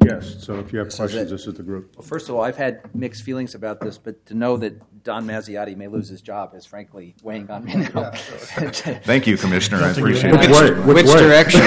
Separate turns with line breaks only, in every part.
Yes, so if you have questions, this is the group.
Well, first of all, I've had mixed feelings about this, but to know that Don Mazziotti may lose his job is frankly weighing on me now.
Thank you, Commissioner. I appreciate it.
Which direction?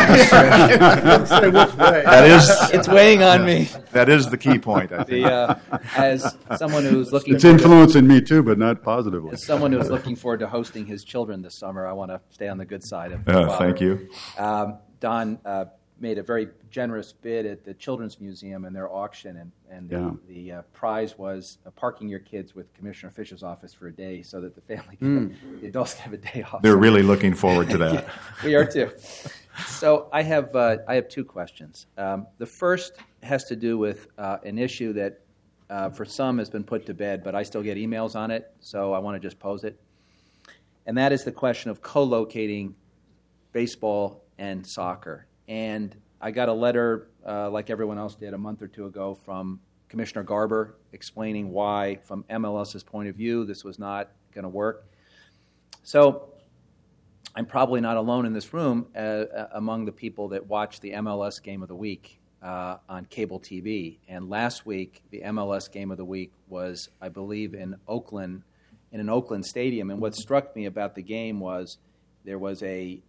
It's weighing on me.
That is the key point, I think.
As someone who's looking
It's influencing me too, but not positively.
As someone who's looking forward to hosting his children this summer, I want to stay on the good side of father.
Thank you.
Don made a very generous bid at the Children's Museum in their auction, and the prize was parking your kids with Commissioner Fisher's office for a day so that the family, the adults can have a day off.
They're really looking forward to that.
Yeah, we are too. So I have two questions. The first has to do with an issue that for some has been put to bed, but I still get emails on it, so I want to just pose it. And that is the question of co-locating baseball and soccer. And I got a letter, like everyone else did, a month or two ago from Commissioner Garber explaining why, from MLS's point of view, this was not going to work. So I'm probably not alone in this room among the people that watch the MLS Game of the Week on cable TV. And last week, the MLS Game of the Week was, I believe, in Oakland, in an Oakland stadium. And what struck me about the game was there was a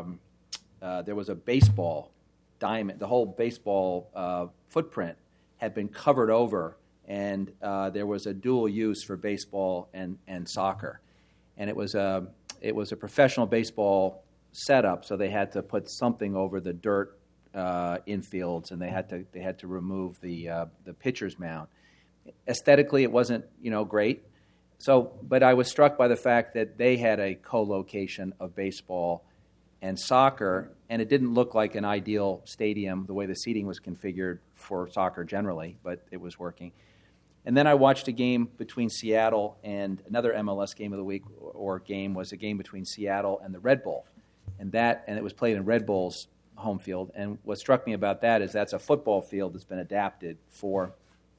baseball diamond. The whole baseball footprint had been covered over, and there was a dual use for baseball and soccer. And it was a professional baseball setup, so they had to put something over the dirt infields, and they had to remove the pitcher's mound. Aesthetically, it wasn't great. So, but I was struck by the fact that they had a co-location of baseball and soccer, and it didn't look like an ideal stadium the way the seating was configured for soccer generally, but it was working. And then I watched a game between Seattle and another MLS Game of the Week, was a game between Seattle and the Red Bull, and it was played in Red Bull's home field. And what struck me about that is that's a football field that's been adapted for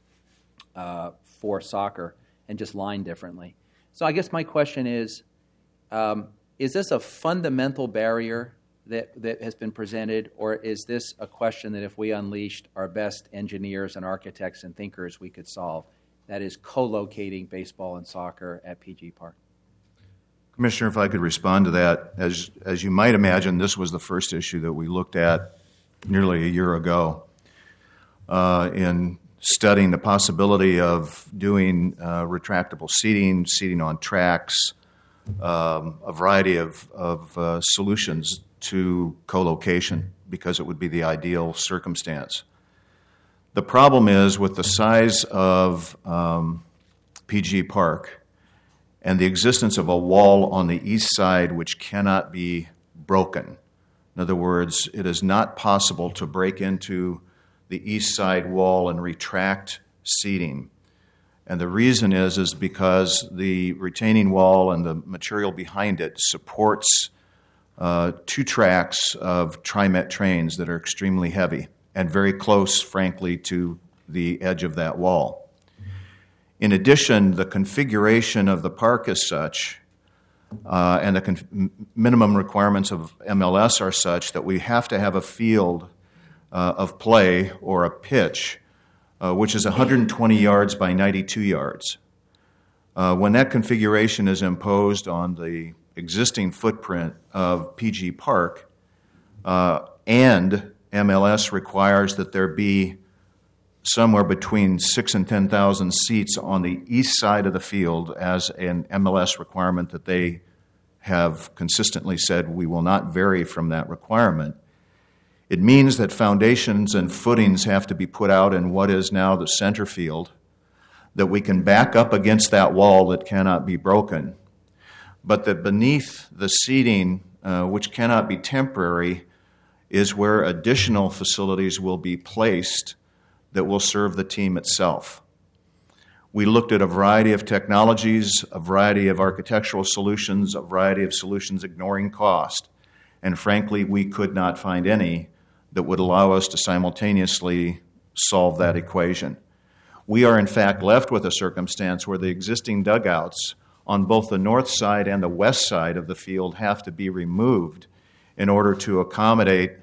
soccer and just lined differently. So I guess my question is this a fundamental barrier that has been presented, or is this a question that if we unleashed our best engineers and architects and thinkers, we could solve? That is co-locating baseball and soccer at PG Park.
Commissioner, if I could respond to that. As you might imagine, this was the first issue that we looked at nearly a year ago in studying the possibility of doing retractable seating on tracks, a variety of solutions to co-location because it would be the ideal circumstance. The problem is with the size of PG Park and the existence of a wall on the east side which cannot be broken. In other words, it is not possible to break into the east side wall and retract seating. And the reason is because the retaining wall and the material behind it supports 2 tracks of TriMet trains that are extremely heavy and very close, frankly, to the edge of that wall. In addition, the configuration of the park is such, and the minimum requirements of MLS are such that we have to have a field of play or a pitch which is 120 yards by 92 yards. When that configuration is imposed on the existing footprint of PG Park, and MLS requires that there be somewhere between 6,000 and 10,000 seats on the east side of the field as an MLS requirement that they have consistently said we will not vary from that requirement. It means that foundations and footings have to be put out in what is now the center field, that we can back up against that wall that cannot be broken, but that beneath the seating, which cannot be temporary, is where additional facilities will be placed that will serve the team itself. We looked at a variety of technologies, a variety of architectural solutions, a variety of solutions ignoring cost, and frankly, we could not find any that would allow us to simultaneously solve that equation. We are in fact left with a circumstance where the existing dugouts on both the north side and the west side of the field have to be removed in order to accommodate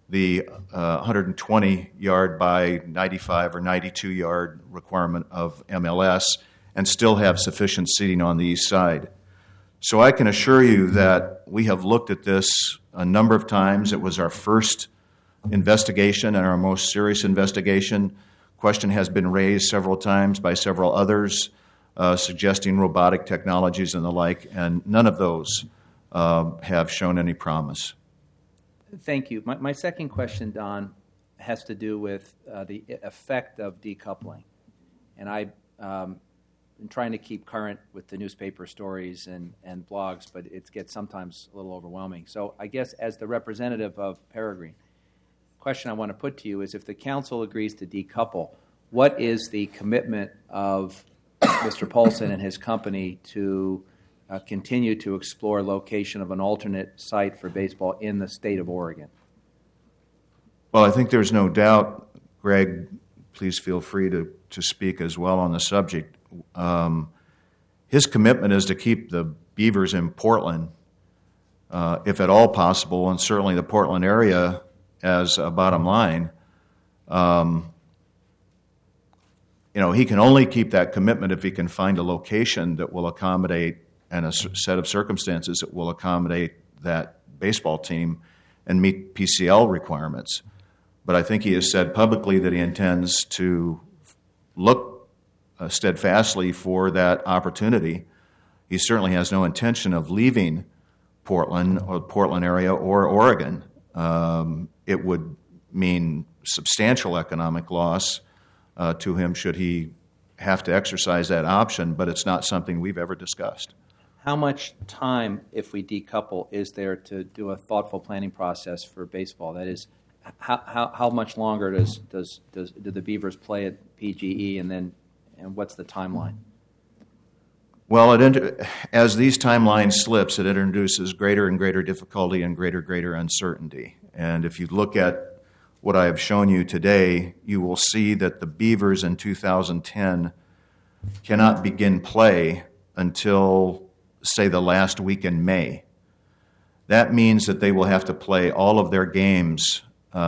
the 120-yard by 95 or 92-yard requirement of MLS and still have sufficient seating on the east side. So I can assure you that we have looked at this a number of times. It was our first investigation and our most serious investigation. Question has been raised several times by several others, suggesting robotic technologies and the like, and none of those have shown any promise.
Thank you. My second question, Don, has to do with the effect of decoupling. And I've been trying to keep current with the newspaper stories and blogs, but it gets sometimes a little overwhelming. So I guess as the representative of Peregrine, question I want to put to you is if the council agrees to decouple, what is the commitment of Mr. Paulson and his company to continue to explore location of an alternate site for baseball in the state of Oregon?
Well, I think there's no doubt, Greg, please feel free to speak as well on the subject. His commitment is to keep the Beavers in Portland, if at all possible, and certainly the Portland area as a bottom line. He can only keep that commitment if he can find a location that will accommodate and a set of circumstances that will accommodate that baseball team and meet PCL requirements. But I think he has said publicly that he intends to look steadfastly for that opportunity. He certainly has no intention of leaving Portland or the Portland area or Oregon. It would mean substantial economic loss to him should he have to exercise that option, but it's not something we've ever discussed.
How much time, if we decouple, is there to do a thoughtful planning process for baseball? That is, how much longer do the Beavers play at PGE, and what's the timeline?
Well, as these timelines slips, it introduces greater and greater difficulty and greater uncertainty. And if you look at what I have shown you today, you will see that the Beavers in 2010 cannot begin play until, say, the last week in May. That means that they will have to play all of their games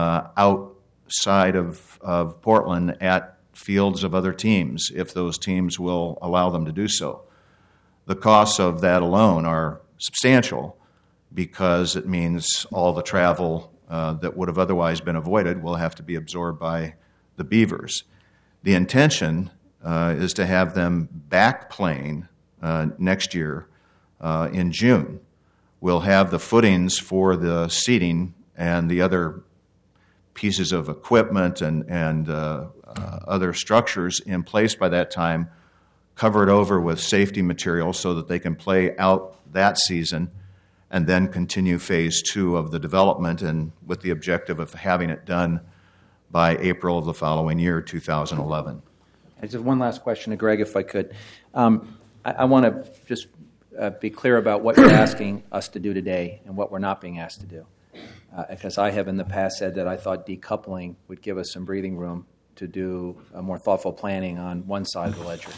outside of Portland at fields of other teams, if those teams will allow them to do so. The costs of that alone are substantial because it means all the travel that would have otherwise been avoided will have to be absorbed by the Beavers. The intention is to have them back playing next year in June. We'll have the footings for the seating and the other pieces of equipment and other structures in place by that time, covered over with safety material so that they can play out that season and then continue phase 2 of the development, and with the objective of having it done by April of the following year, 2011.
I just have one last question to Greg, if I could. I want to just be clear about what you're asking us to do today and what we're not being asked to do. Because I have in the past said that I thought decoupling would give us some breathing room to do a more thoughtful planning on one side of the ledger.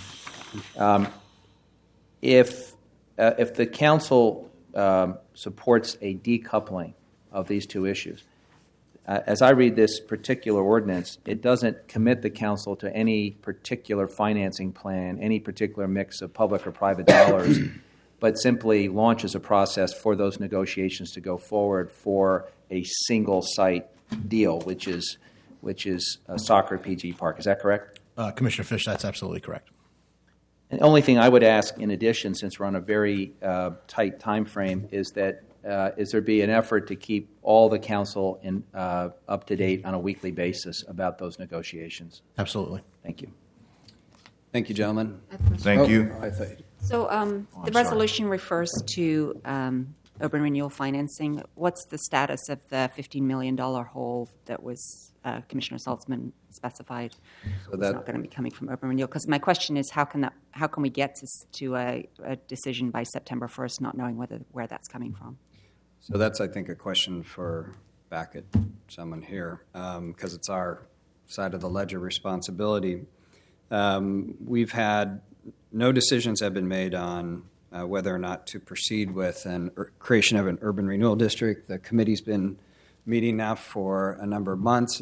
If the council supports a decoupling of these two issues, as I read this particular ordinance, it doesn't commit the council to any particular financing plan, any particular mix of public or private dollars, but simply launches a process for those negotiations to go forward for a single site deal, which is a soccer at PG Park. Is that correct?
Commissioner Fish, that's absolutely correct.
And the only thing I would ask in addition, since we're on a very tight time frame, is that is there be an effort to keep all the council up to date on a weekly basis about those negotiations?
Absolutely.
Thank you.
Thank you, gentlemen.
Thank you.
So the
sorry.
resolution refers to urban renewal financing. What's the status of the $15 million hole that was Commissioner Saltzman specified was not going to be coming from urban renewal? Because my question is, how can we get to a decision by September 1st, not knowing where that's coming from?
So that's, I think, a question for back at someone here, because it's our side of the ledger responsibility. We've had no decisions have been made on whether or not to proceed with creation of an urban renewal district. The committee's been meeting now for a number of months.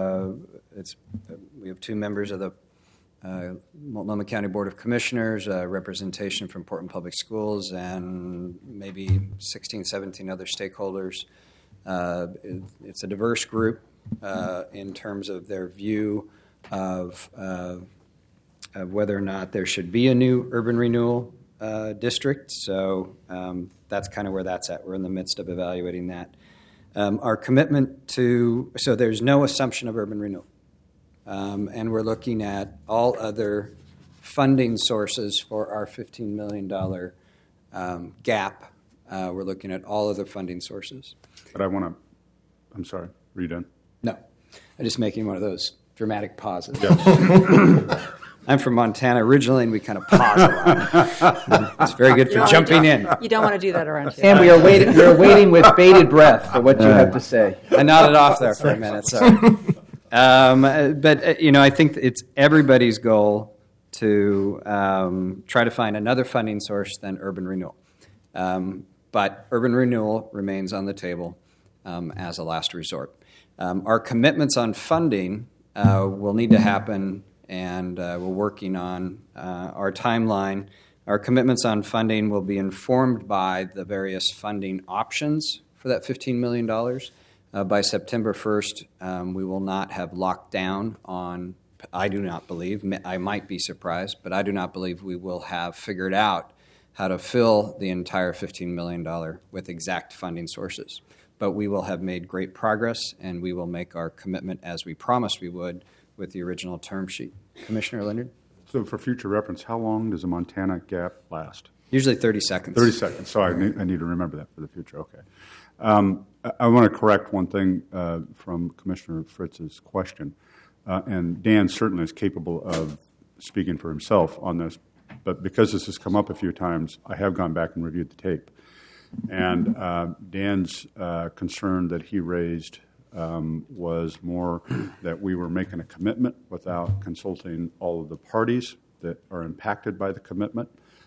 We have 2 members of the Multnomah County Board of Commissioners, representation from Portland Public Schools, and maybe 16, 17 other stakeholders. It's a diverse group in terms of their view of whether or not there should be a new urban renewal district. So that's kind of where that's at. We're in the midst of evaluating that. Our commitment so there's no assumption of urban renewal. And we're looking at all other funding sources for our $15 million gap. We're looking at all other funding sources.
But I'm sorry, are you done?
No, I'm just making one of those dramatic pauses.
Yes.
I'm from Montana originally, and we kind of pause a lot. It's very good for jumping in.
You don't want to do that around here.
And we are waiting with bated breath for what you have to say.
I nodded off there for a minute, sorry. But I think it's everybody's goal to try to find another funding source than urban renewal. But urban renewal remains on the table as a last resort. Our commitments on funding will need to happen, and we're working on our timeline. Our commitments on funding will be informed by the various funding options for that $15 million. By September 1st, we will not have locked down on, I do not believe, I might be surprised, but I do not believe we will have figured out how to fill the entire $15 million with exact funding sources. But we will have made great progress, and we will make our commitment as we promised we would with the original term sheet. Commissioner Leonard?
So for future reference, how long does a Montana gap last?
Usually 30 seconds.
30 seconds. So I need to remember that for the future. Okay. I want to correct one thing from Commissioner Fritz's question. And Dan certainly is capable of speaking for himself on this. But because this has come up a few times, I have gone back and reviewed the tape. And Dan's concern that he raised was more that we were making a commitment without consulting all of the parties that are impacted by the commitment.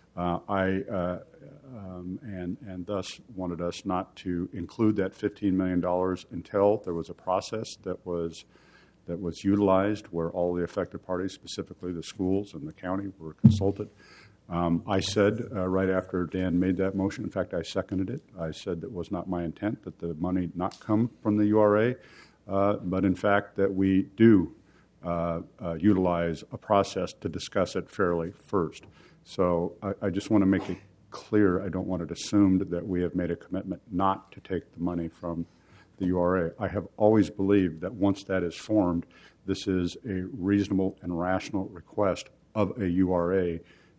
And thus wanted us not to include that $15 million until there was a process that was utilized where all the affected parties, specifically the schools and the county, were consulted. I said right after Dan made that motion, in fact, I seconded it. I said that was not my intent, that the money not come from the URA, but in fact that we do utilize a process to discuss it fairly first. So I just want to make it clear. I don't want it assumed that we have made a commitment not to take the money from the URA. I have always believed that once that is formed, this is a reasonable and rational request of a URA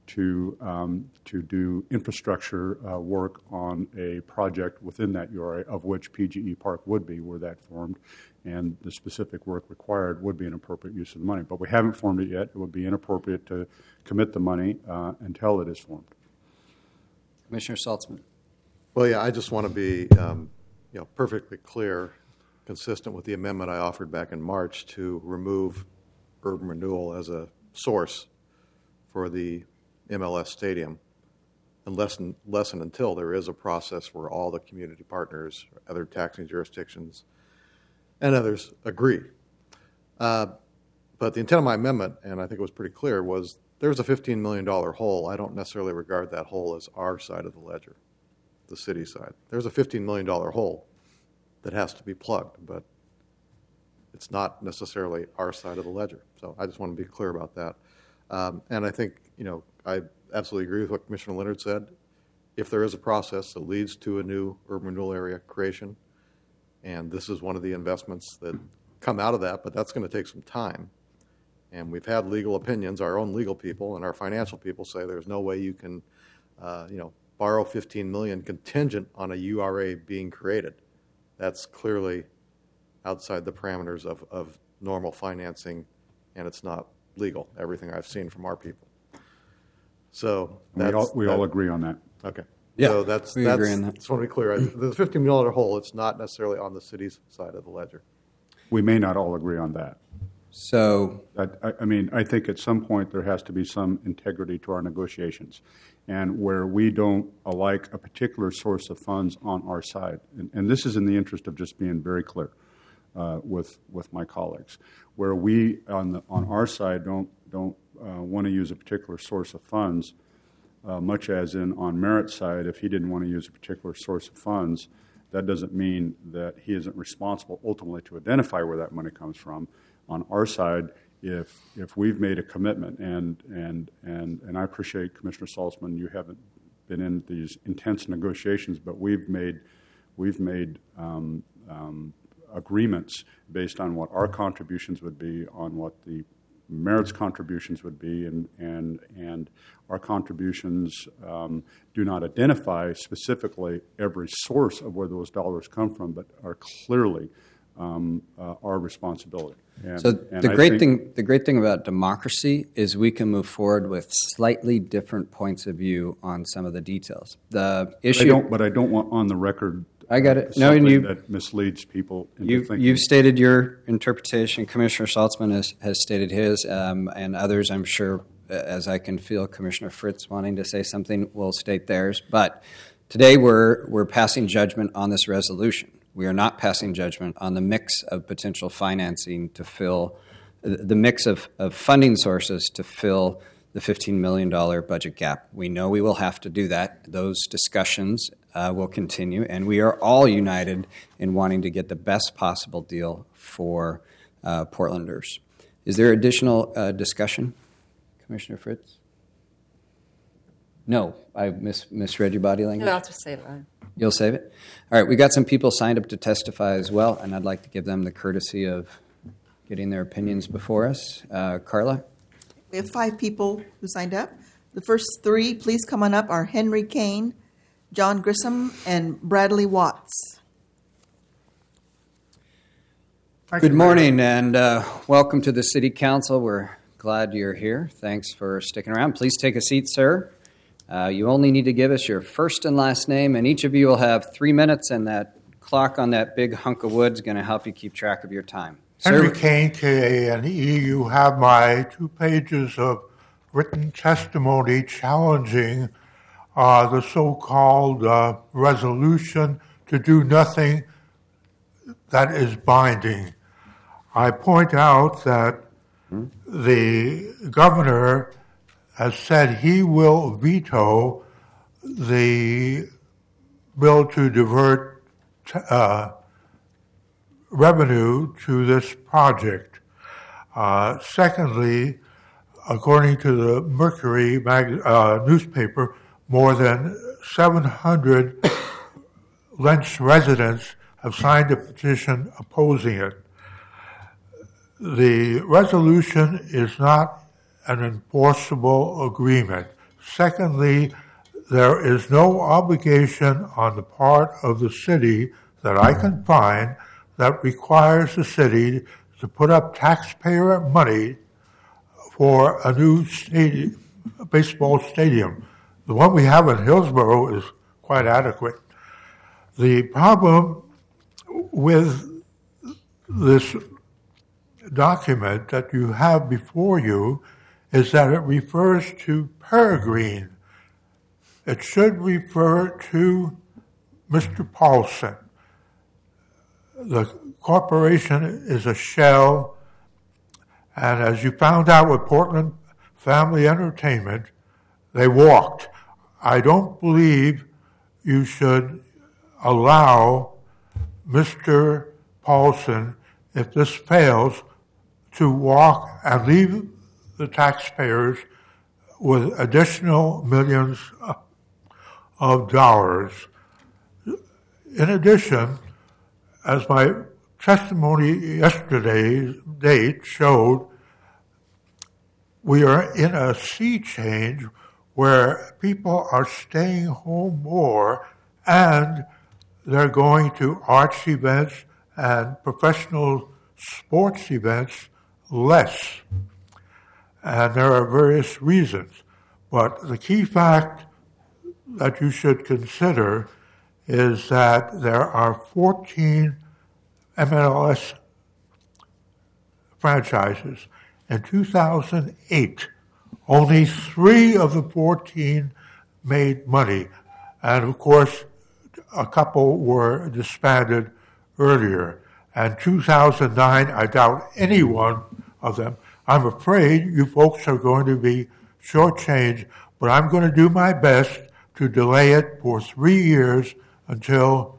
to do infrastructure work on a project within that URA, of which PGE Park would be were that formed, and the specific work required would be an appropriate use of the money. But we haven't formed it yet. It would be inappropriate to commit the money until it is formed.
Commissioner Saltzman.
Well, yeah, I just want to be perfectly clear, consistent with the amendment I offered back in March to remove urban renewal as a source for the MLS stadium unless and until there is a process where all the community partners, other taxing jurisdictions, and others agree. But the intent of my amendment, and I think it was pretty clear, was there's a $15 million hole. I don't necessarily regard that hole as our side of the ledger, the city side. There's a $15 million hole that has to be plugged, but it's not necessarily our side of the ledger. So I just want to be clear about that. And I think, I absolutely agree with what Commissioner Leonard said. If there is a process that leads to a new urban renewal area creation, and this is one of the investments that come out of that, but that's going to take some time. And we've had legal opinions, our own legal people and our financial people say there's no way you can, borrow $15 million contingent on a URA being created. That's clearly outside the parameters of normal financing, and it's not legal, everything I've seen from our people. So
we all agree on that.
Okay.
Yeah,
so
we agree on that.
Just want to be clear. The $15 million hole, it's not necessarily on the city's side of the ledger.
We may not all agree on that.
So,
I think at some point there has to be some integrity to our negotiations, and where we don't like a particular source of funds on our side, and this is in the interest of just being very clear with my colleagues, where we on our side don't want to use a particular source of funds, much as in on Merritt's side, if he didn't want to use a particular source of funds, that doesn't mean that he isn't responsible ultimately to identify where that money comes from. On our side, if we've made a commitment, and I appreciate Commissioner Saltzman, you haven't been in these intense negotiations, but we've made agreements based on what our contributions would be, on what the Merit's contributions would be, and our contributions do not identify specifically every source of where those dollars come from, but are clearly our responsibility.
The great thing about democracy is we can move forward with slightly different points of view on some of the details. The issue,
but I don't want on the record.
I got it.
No, and that misleads people into thinking.
You've stated your interpretation. Commissioner Saltzman has stated his, and others, I'm sure, as I can feel Commissioner Fritz wanting to say something, will state theirs. But today we're passing judgment on this resolution. We are not passing judgment on the mix of potential financing to fill, the mix of funding sources to fill the $15 million budget gap. We know we will have to do that. Those discussions will continue, and we are all united in wanting to get the best possible deal for Portlanders. Is there additional discussion, Commissioner Fritz? No, I misread your body language.
No, I'll just say that.
You'll save it? All right, we got some people signed up to testify as well, and I'd like to give them the courtesy of getting their opinions before us. Carla?
We have 5 people who signed up. The first 3, please come on up, are Henry Kane, John Grissom, and Bradley Watts.
Good morning, and welcome to the City Council. We're glad you're here. Thanks for sticking around. Please take a seat, sir. You only need to give us your first and last name, and each of you will have 3 minutes, and that clock on that big hunk of wood is going to help you keep track of your time.
Henry Kane, K-A-N-E. You have my 2 pages of written testimony challenging the so-called resolution to do nothing that is binding. I point out that the governor has said he will veto the bill to divert revenue to this project. Secondly, according to the Mercury newspaper, more than 700 Lents residents have signed a petition opposing it. The resolution is not an enforceable agreement. Secondly, there is no obligation on the part of the city that I can find that requires the city to put up taxpayer money for a new baseball stadium. The one we have in Hillsborough is quite adequate. The problem with this document that you have before you is that it refers to Peregrine. It should refer to Mr. Paulson. The corporation is a shell, and as you found out with Portland Family Entertainment, they walked. I don't believe you should allow Mr. Paulson, if this fails, to walk and leave the taxpayers with additional millions of dollars. In addition, as my testimony yesterday's date showed, we are in a sea change where people are staying home more and they're going to arts events and professional sports events less. And there are various reasons. But the key fact that you should consider is that there are 14 MLS franchises. In 2008, only 3 of the 14 made money. And of course, a couple were disbanded earlier. And 2009, I doubt any one of them. I'm afraid you folks are going to be shortchanged, but I'm going to do my best to delay it for 3 years until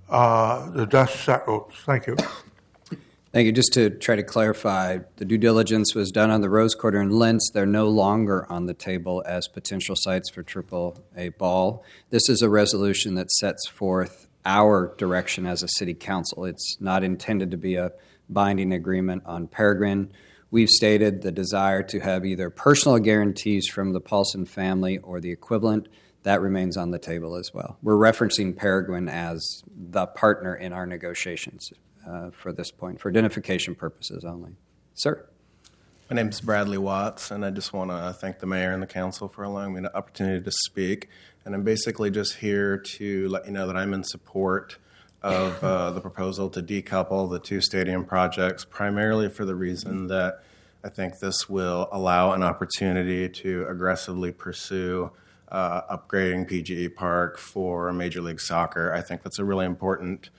the dust settles. Thank you.
Thank you. Just to try to clarify, the due diligence was done on the Rose Quarter and Lentz. They're no longer on the table as potential sites for AAA ball. This is a resolution that sets forth our direction as a city council. It's not intended to be a binding agreement on Peregrine. We've stated the desire to have either personal guarantees from the Paulson family or the equivalent. That remains on the table as well. We're referencing Peregrine as the partner in our negotiations for this point, for identification purposes only. Sir.
My name is Bradley Watts, and I just want to thank the mayor and the council for allowing me the opportunity to speak. And I'm basically just here to let you know that I'm in support of the proposal to decouple the 2 stadium projects, primarily for the reason that I think this will allow an opportunity to aggressively pursue upgrading PGE Park for Major League Soccer. I think that's a really important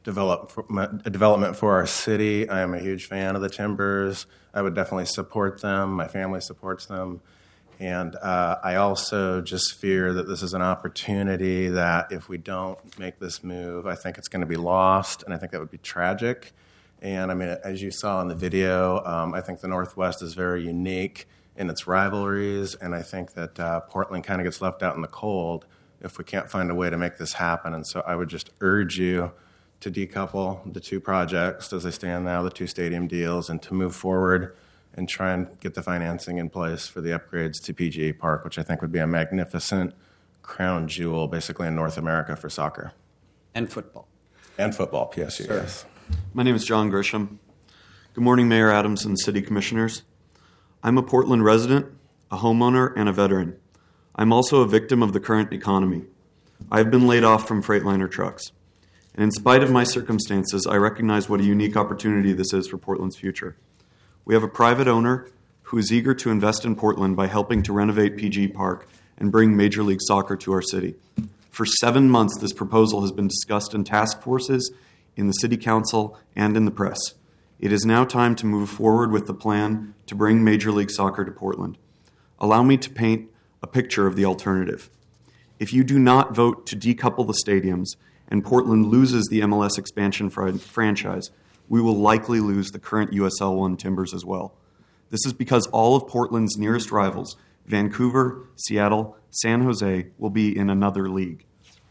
development for our city. I am a huge fan of the Timbers. I would definitely support them. My family supports them. And I also just fear that this is an opportunity that if we don't make this move, I think it's going to be lost, and I think that would be tragic. And I mean, as you saw in the video, I think the Northwest is very unique in its rivalries, and I think that Portland kind of gets left out in the cold if we can't find a way to make this happen. And so I would just urge you to decouple the 2 projects as they stand now, the 2 stadium deals, and to move forward and try and get the financing in place for the upgrades to PGA Park, which I think would be a magnificent crown jewel basically in North America for soccer.
And football.
And football, PSU, yes.
My name is John Grisham. Good morning, Mayor Adams and City Commissioners. I'm a Portland resident, a homeowner, and a veteran. I'm also a victim of the current economy. I've been laid off from Freightliner trucks. And in spite of my circumstances, I recognize what a unique opportunity this is for Portland's future. We have a private owner who is eager to invest in Portland by helping to renovate PG Park and bring Major League Soccer to our city. For 7 months, this proposal has been discussed in task forces, in the City Council, and in the press. It is now time to move forward with the plan to bring Major League Soccer to Portland. Allow me to paint a picture of the alternative. If you do not vote to decouple the stadiums and Portland loses the MLS expansion franchise, we will likely lose the current USL 1 Timbers as well. This is because all of Portland's nearest rivals, Vancouver, Seattle, San Jose, will be in another league.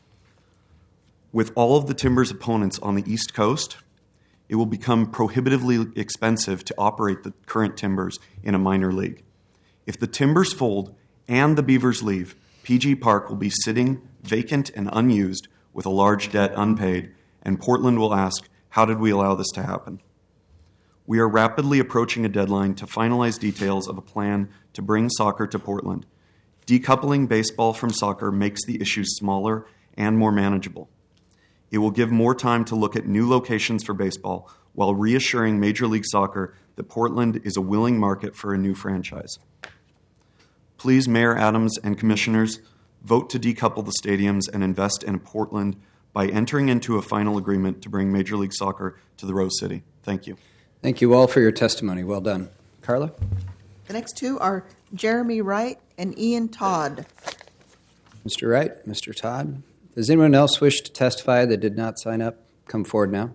With all of the Timbers' opponents on the East Coast, it will become prohibitively expensive to operate the current Timbers in a minor league. If the Timbers fold and the Beavers leave, PG Park will be sitting vacant and unused with a large debt unpaid, and Portland will ask, how did we allow this to happen? We are rapidly approaching a deadline to finalize details of a plan to bring soccer to Portland. Decoupling baseball from soccer makes the issues smaller and more manageable. It will give more time to look at new locations for baseball while reassuring Major League Soccer that Portland is a willing market for a new franchise. Please, Mayor Adams and Commissioners, vote to decouple the stadiums and invest in Portland by entering into a final agreement to bring Major League Soccer to the Rose City. Thank you.
Thank you all for your testimony. Well done. Carla?
The next 2 are Jeremy Wright and Ian Todd.
Mr. Wright, Mr. Todd. Does anyone else wish to testify that did not sign up? Come forward now.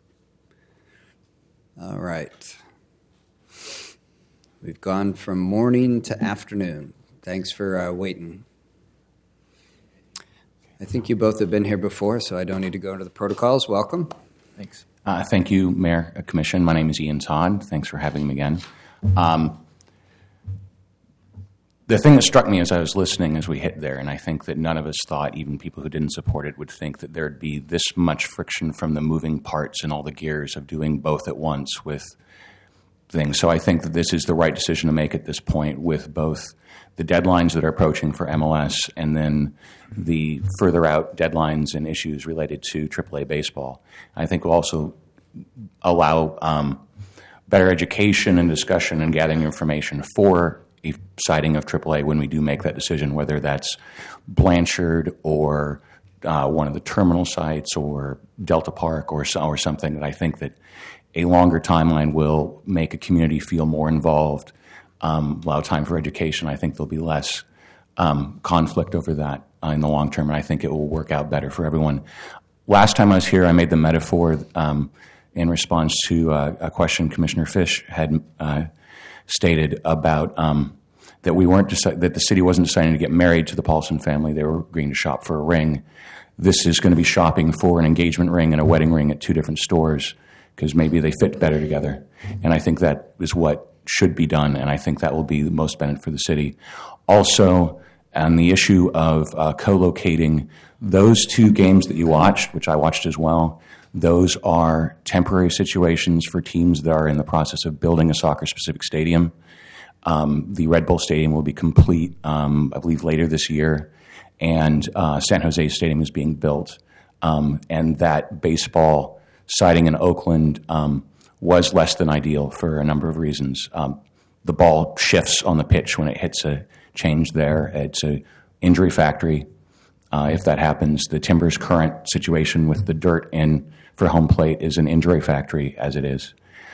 All right. We've gone from morning to afternoon. Thanks for waiting. I think you both have been here before, so I don't need to go into the protocols. Welcome.
Thanks. Thank you, Mayor, Commission. My name is Ian Todd. Thanks for having me again. The thing that struck me as I was listening as we hit there, and I think that none of us thought, even people who didn't support it, would think that there'd be this much friction from the moving parts and all the gears of doing both at once with things. So I think that this is the right decision to make at this point with both the deadlines that are approaching for MLS and then the further out deadlines and issues related to AAA baseball. I think will also allow better education and discussion and gathering information for a siting of AAA when we do make that decision, whether that's Blanchard or one of the terminal sites or Delta Park or something, that I think that a longer timeline will make a community feel more involved, allow time for education. I think there'll be less conflict over that in the long term, and I think it will work out better for everyone. Last time I was here, I made the metaphor in response to a question Commissioner Fish had stated about that that the city wasn't deciding to get married to the Paulson family. They were agreeing to shop for a ring. This is going to be shopping for an engagement ring and a wedding ring at two different stores because maybe they fit better together. And I think that is what should be done, and I think that will be the most benefit for the city. Also, on the issue of co-locating those two games that you watched, which I watched as well, those are temporary situations for teams that are in the process of building a soccer-specific stadium. The Red Bull Stadium will be complete, I believe, later this year, and San Jose Stadium is being built. And that baseball siting in Oakland was less than ideal for a number of reasons. The ball shifts on the pitch when it hits a change there. It's an injury factory. If that happens, the Timbers' current situation with the dirt in for home plate is an injury factory as it is.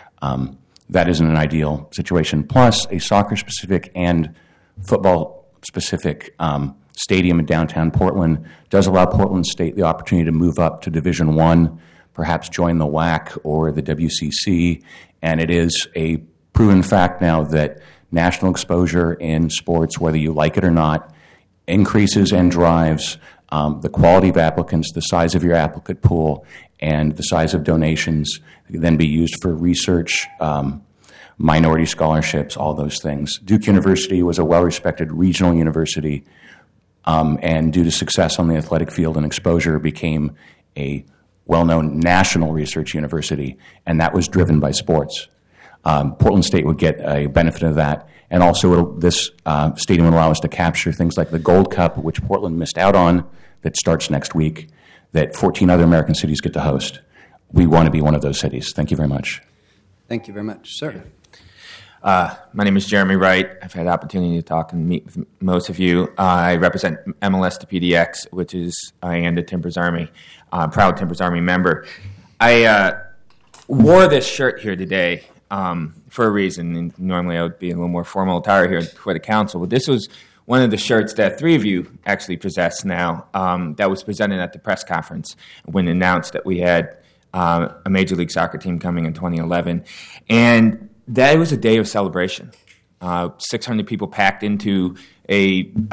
That isn't an ideal situation. Plus, a soccer-specific and football-specific stadium in downtown Portland does allow Portland State the opportunity to move up to Division I, perhaps join the WAC or the WCC, and it is a proven fact now that national exposure in sports, whether you like it or not, increases and drives the quality of applicants, the size of your applicant pool, and the size of donations that can then be used for research, minority scholarships, all those things. Duke University was a well-respected regional university, and due to success on the athletic field and exposure, became a well-known national research university, and that was driven by sports. Portland State would get a benefit of that, and also this stadium would allow us to capture things like the Gold Cup, which Portland missed out on, that starts next week, that 14 other American cities get to host. We want to be one of those cities. Thank you very much.
Thank you very much. Sir.
My name is Jeremy Wright. I've had the opportunity to talk and meet with most of you. I represent MLS to PDX, which is I am the Timbers Army, proud Timbers Army member. I wore this shirt here today for a reason. And normally I would be in a little more formal attire here for the council, but this was one of the shirts that three of you actually possess now that was presented at the press conference when announced that we had a Major League Soccer team coming in 2011. And that was a day of celebration. 600 people packed into into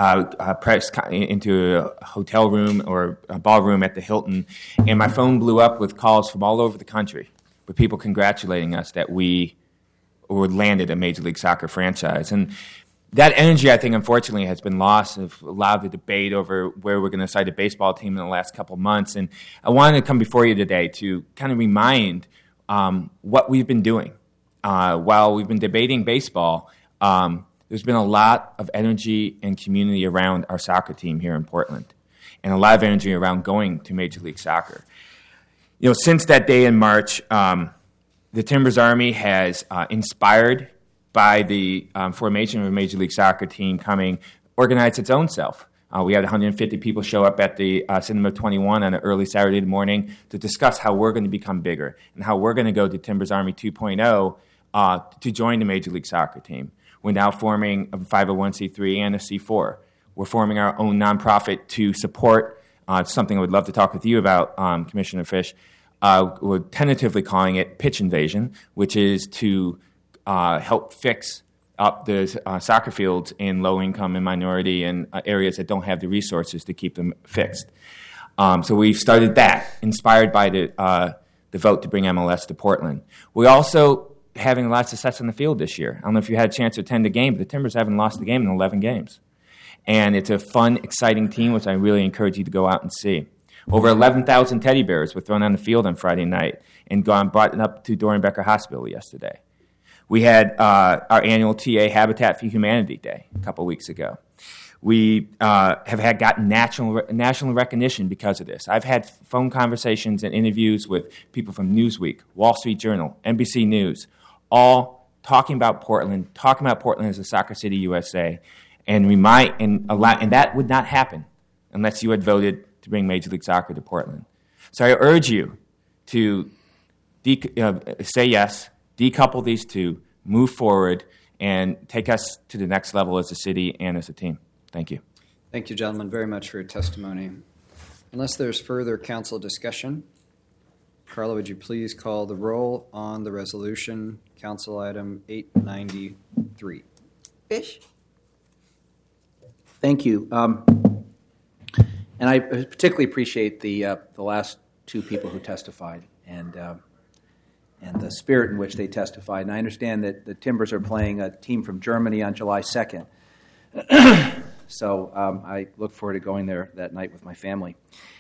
a hotel room or a ballroom at the Hilton, and my phone blew up with calls from all over the country with people congratulating us that we landed a Major League Soccer franchise. And that energy, I think, unfortunately, has been lost. Of allowed the debate over where we're going to site a baseball team in the last couple of months. And I wanted to come before you today to kind of remind what we've been doing. While we've been debating baseball, there's been a lot of energy and community around our soccer team here in Portland, and a lot of energy around going to Major League Soccer. You know, since that day in March, the Timbers Army has inspired by the formation of a Major League Soccer team organized its own self. We had 150 people show up at the Cinema 21 on an early Saturday morning to discuss how we're going to become bigger and how we're going to go to Timbers Army 2.0 to join the Major League Soccer team. We're now forming a 501c3 and a C4. We're forming our own nonprofit to support something I would love to talk with you about, Commissioner Fish. We're tentatively calling it Pitch Invasion, which is to help fix up the soccer fields in low-income and minority and areas that don't have the resources to keep them fixed. So we've started that, inspired by the vote to bring MLS to Portland. We're also having a lot of success on the field this year. I don't know if you had a chance to attend the game, but the Timbers haven't lost the game in 11 games. And it's a fun, exciting team, which I really encourage you to go out and see. Over 11,000 teddy bears were thrown on the field on Friday night and brought up to Dorenbecker Hospital yesterday. We had our annual TA Habitat for Humanity Day a couple weeks ago. We have gotten national recognition because of this. I've had phone conversations and interviews with people from Newsweek, Wall Street Journal, NBC News, all talking about Portland as a soccer city USA, and that would not happen unless you had voted to bring Major League Soccer to Portland. So I urge you to say yes, decouple these two, move forward, and take us to the next level as a city and as a team. Thank you.
Thank you, gentlemen, very much for your testimony. Unless there's further council discussion, Carla, would you please call the roll on the resolution, council item 893?
Fish?
Thank you. And I particularly appreciate the last two people who testified and the spirit in which they testified. And I understand that the Timbers are playing a team from Germany on July 2nd. So I look forward to going there that night with my family.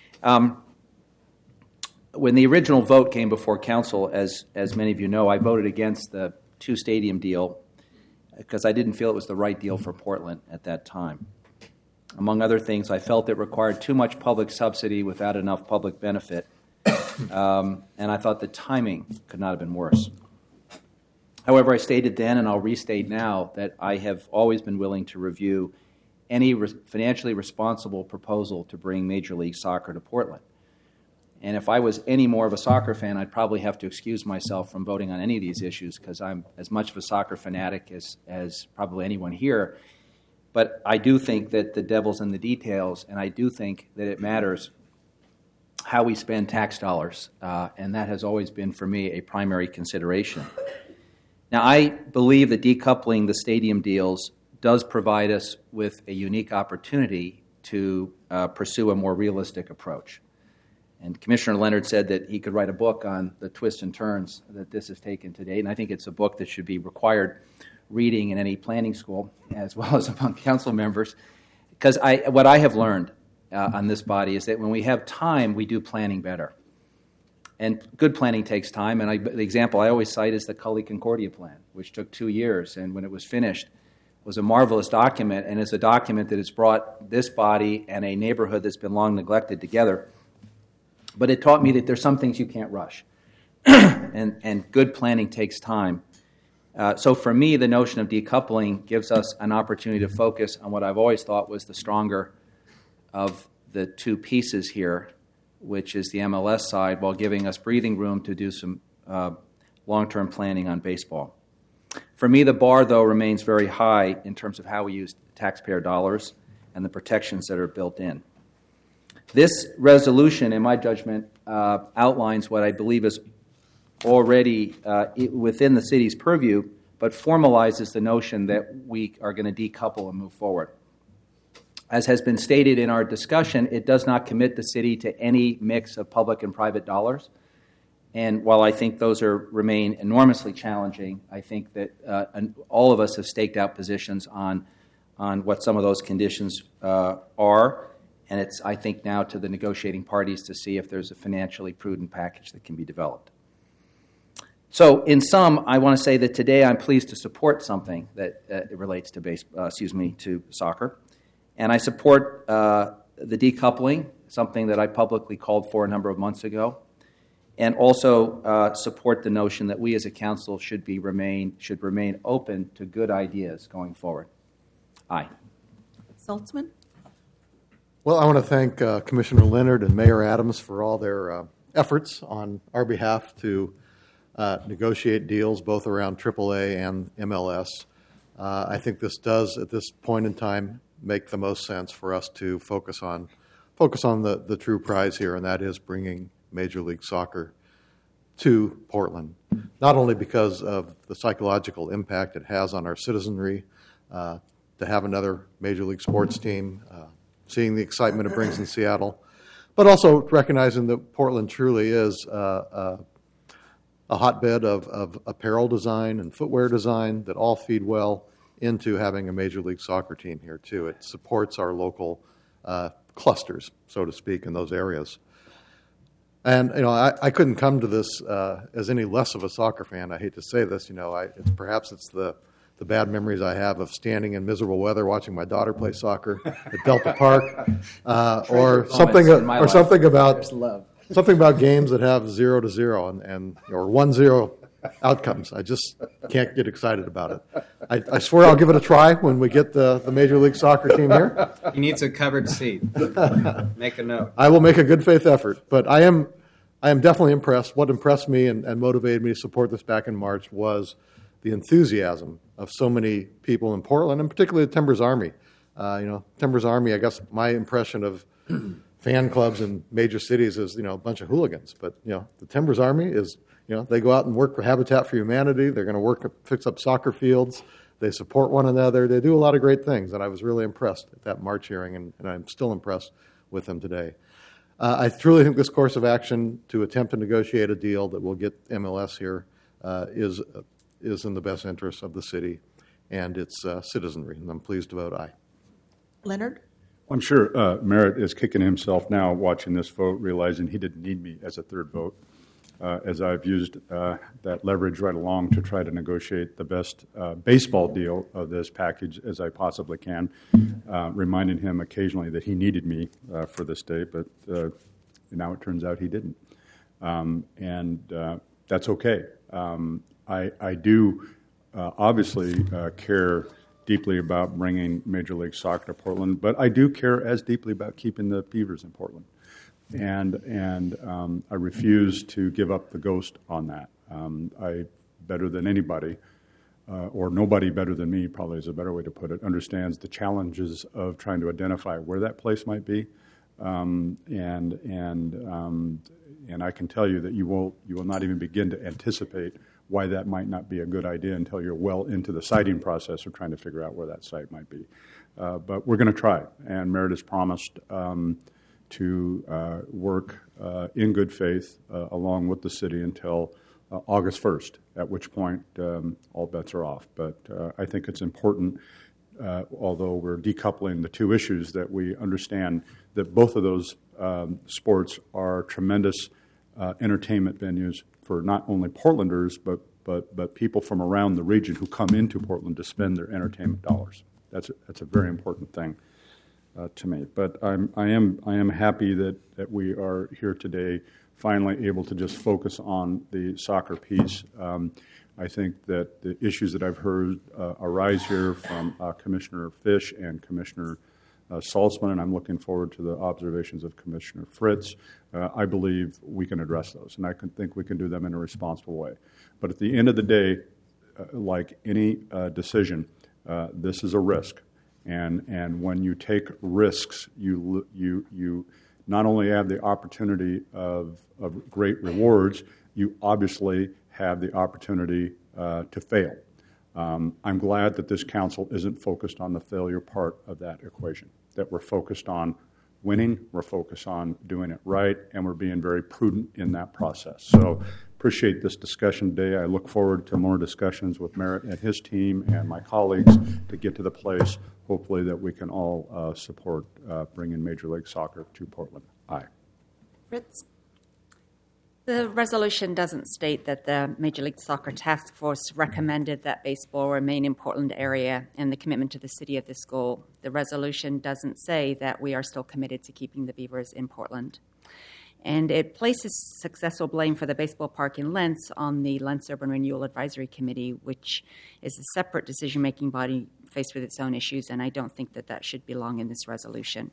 When the original vote came before council, as many of you know, I voted against the two-stadium deal because I didn't feel it was the right deal for Portland at that time. Among other things, I felt it required too much public subsidy without enough public benefit, and I thought the timing could not have been worse. However, I stated then, and I'll restate now, that I have always been willing to review any financially responsible proposal to bring Major League Soccer to Portland. And if I was any more of a soccer fan, I'd probably have to excuse myself from voting on any of these issues because I'm as much of a soccer fanatic as probably anyone here. But I do think that the devil's in the details, and I do think that it matters how we spend tax dollars, and that has always been, for me, a primary consideration. Now, I believe that decoupling the stadium deals does provide us with a unique opportunity to pursue a more realistic approach. And Commissioner Leonard said that he could write a book on the twists and turns that this has taken to date, and I think it's a book that should be required reading in any planning school, as well as among council members, because what I have learned on this body is that when we have time, we do planning better. And good planning takes time, and the example I always cite is the Cully Concordia Plan, which took 2 years, and when it was finished, was a marvelous document, and it's a document that has brought this body and a neighborhood that's been long neglected together. But it taught me that there's some things you can't rush, and good planning takes time. So for me, the notion of decoupling gives us an opportunity to focus on what I've always thought was the stronger of the two pieces here, which is the MLS side, while giving us breathing room to do some long-term planning on baseball. For me, the bar, though, remains very high in terms of how we use taxpayer dollars and the protections that are built in. This resolution, in my judgment, outlines what I believe is already within the city's purview, but formalizes the notion that we are going to decouple and move forward. As has been stated in our discussion, it does not commit the city to any mix of public and private dollars. And while I think those remain enormously challenging, I think that all of us have staked out positions on what some of those conditions are. And it's, I think, now to the negotiating parties to see if there's a financially prudent package that can be developed. So, in sum, I want to say that today I'm pleased to support something that relates to to soccer, and I support the decoupling, something that I publicly called for a number of months ago, and also support the notion that we as a council should remain open to good ideas going forward. Aye.
Saltzman?
Well, I want to thank Commissioner Leonard and Mayor Adams for all their efforts on our behalf to negotiate deals both around AAA and MLS. I think this does, at this point in time, make the most sense for us to focus on the true prize here, and that is bringing Major League Soccer to Portland, not only because of the psychological impact it has on our citizenry, to have another Major League sports team, seeing the excitement it brings in Seattle, but also recognizing that Portland truly is a hotbed of apparel design and footwear design that all feed well into having a Major League Soccer team here, too. It supports our local clusters, so to speak, in those areas. And, I couldn't come to this as any less of a soccer fan. I hate to say this, perhaps it's the bad memories I have of standing in miserable weather watching my daughter play soccer at Delta Park, or something about games that have 0-0 or 1-0 outcomes. I just can't get excited about it. I swear I'll give it a try when we get the Major League Soccer team here.
He needs a covered seat. Make a note.
I will make a good faith effort, but I am definitely impressed. What impressed me and motivated me to support this back in March was the enthusiasm of so many people in Portland, and particularly the Timbers Army. Timbers Army, I guess my impression of fan clubs in major cities is, a bunch of hooligans. But, the Timbers Army is, they go out and work for Habitat for Humanity. They're going to fix up soccer fields. They support one another. They do a lot of great things, and I was really impressed at that March hearing, and I'm still impressed with them today. I truly think this course of action to attempt to negotiate a deal that will get MLS here is in the best interest of the city and its citizenry, and I'm pleased to vote aye.
Leonard?
I'm sure Merritt is kicking himself now watching this vote, realizing he didn't need me as a third vote, as I've used that leverage right along to try to negotiate the best baseball deal of this package as I possibly can, reminding him occasionally that he needed me for this day, but now it turns out he didn't. And that's okay. I do obviously care deeply about bringing Major League Soccer to Portland, but I do care as deeply about keeping the Beavers in Portland. And I refuse to give up the ghost on that. I, better than anybody, or nobody better than me, probably is a better way to put it, understands the challenges of trying to identify where that place might be. And I can tell you that you will not even begin to anticipate why that might not be a good idea until you're well into the siting process of trying to figure out where that site might be. But we're going to try, and Merritt has promised to work in good faith along with the city until August 1st, at which point all bets are off. But I think it's important, although we're decoupling the two issues, that we understand that both of those sports are tremendous entertainment venues for not only Portlanders, but people from around the region who come into Portland to spend their entertainment dollars. That's a very important thing to me. But I am happy that we are here today, finally able to just focus on the soccer piece. I think that the issues that I've heard arise here from Commissioner Fish and Commissioner Saltzman, and I'm looking forward to the observations of Commissioner Fritz. I believe we can address those, and I think we can do them in a responsible way. But at the end of the day, like any decision, this is a risk, and when you take risks, you not only have the opportunity of great rewards, you obviously have the opportunity to fail. I'm glad that this council isn't focused on the failure part of that equation, that we're focused on winning, we're focused on doing it right, and we're being very prudent in that process. So appreciate this discussion today. I look forward to more discussions with Merritt and his team and my colleagues to get to the place, hopefully, that we can all support bringing Major League Soccer to Portland. Aye.
Fritz? The resolution doesn't state that the Major League Soccer Task Force recommended that baseball remain in Portland area and the commitment to the city of this goal. The resolution doesn't say that we are still committed to keeping the Beavers in Portland. And it places successful blame for the baseball park in Lentz on the Lentz Urban Renewal Advisory Committee, which is a separate decision-making body faced with its own issues, and I don't think that should belong in this resolution.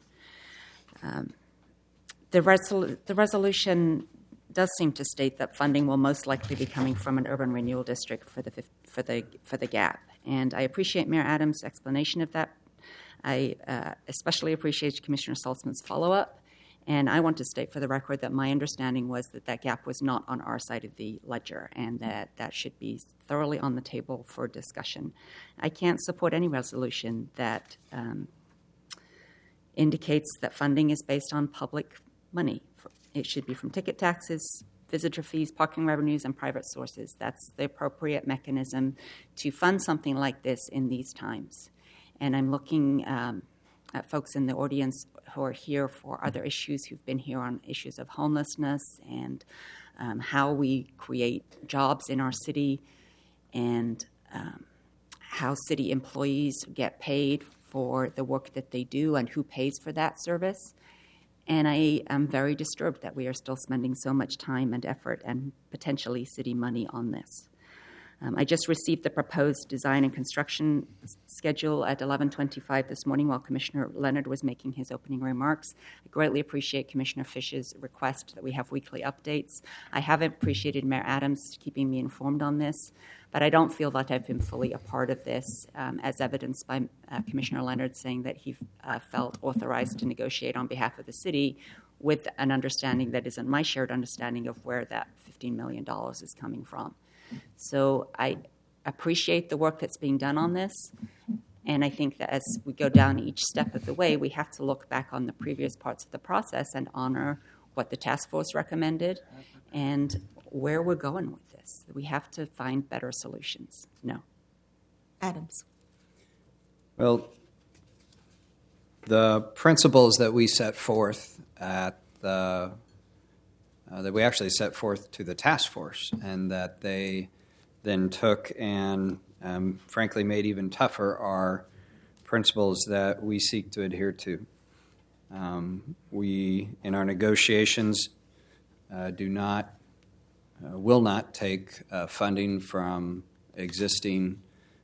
The resolution does seem to state that funding will most likely be coming from an urban renewal district for the gap, and I appreciate Mayor Adams' explanation of that. I especially appreciate Commissioner Saltzman's follow-up, and I want to state for the record that my understanding was that gap was not on our side of the ledger, and that should be thoroughly on the table for discussion. I can't support any resolution that indicates that funding is based on public money. It should be from ticket taxes, visitor fees, parking revenues, and private sources. That's the appropriate mechanism to fund something like this in these times. And I'm looking at folks in the audience who are here for other issues, who've been here on issues of homelessness and how we create jobs in our city and how city employees get paid for the work that they do and who pays for that service. And I am very disturbed that we are still spending so much time and effort and potentially city money on this. I just received the proposed design and construction schedule at 11:25 this morning while Commissioner Leonard was making his opening remarks. I greatly appreciate Commissioner Fish's request that we have weekly updates. I have appreciated Mayor Adams keeping me informed on this, but I don't feel that I've been fully a part of this, as evidenced by Commissioner Leonard saying that he felt authorized to negotiate on behalf of the city with an understanding that isn't my shared understanding of where that $15 million is coming from. So I appreciate the work that's being done on this, and I think that as we go down each step of the way, we have to look back on the previous parts of the process and honor what the task force recommended and where we're going with this. We have to find better solutions. No.
Adams.
Well, the principles that we set forth at the that we actually set forth to the task force, and that they then took and frankly made even tougher, are principles that we seek to adhere to. We, in our negotiations, will not take funding from existing